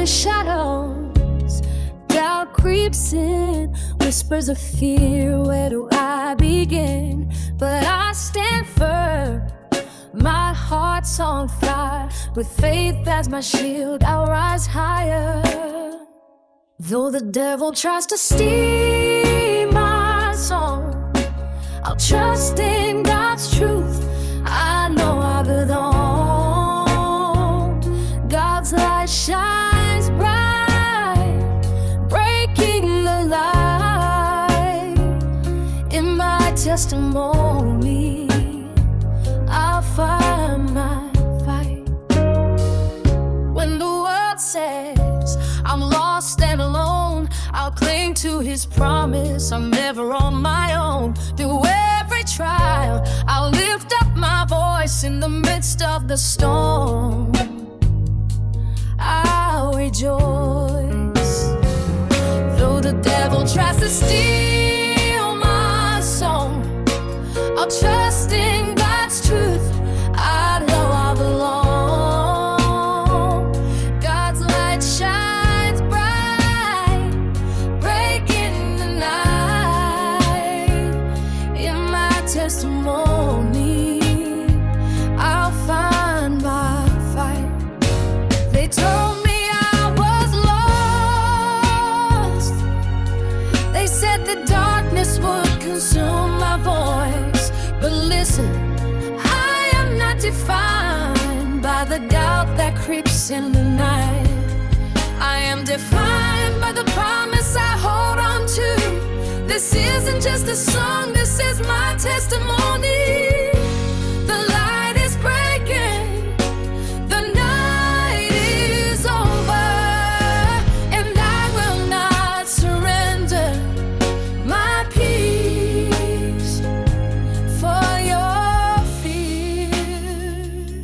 the shadows, doubt creeps in, whispers of fear, where do I begin? But I stand firm, my heart's on fire, with faith as my shield, I'll rise higher. Though the devil tries to steal my song, I'll trust in God's truth. I know I belong. God's light shines bright, breaking the light. In my testimony, I'll find my fight. When the world says I'm lost and alone, I'll cling to His promise, I'm never on my own. Through every trial, I'll lift up my voice. In the midst of the storm, I'll rejoice. Though the devil tries to steal my song, I'll trust in God's truth. I know I belong. God's light shines bright, breaking the night. In my testimony, I'll find my fight. They told me I was lost. They said the darkness would consume my voice. But listen, I am not defined by the doubt that creeps in the night. I am defined by the promise I hold on to. This isn't just a song, this is my testimony. The light is breaking, the night is over, and I will not surrender my peace for your fear.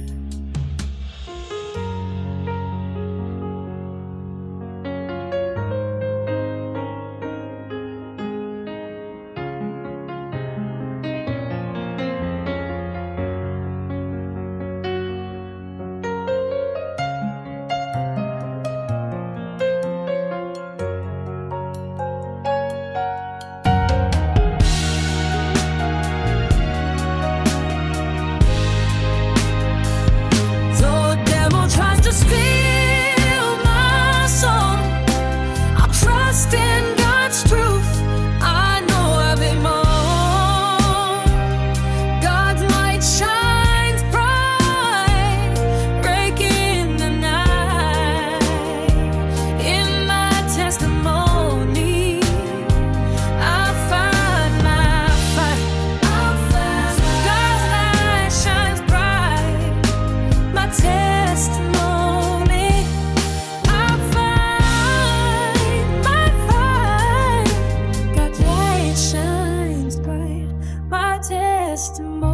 Though the devil tries to steal my song, I'll trust in God's truth. I know I belong. God's light shines bright, breaking the night. In my testimony, I'll find my fight. God's light shines bright, my testimony. I'll find my fight. God's light shines bright, my testimony.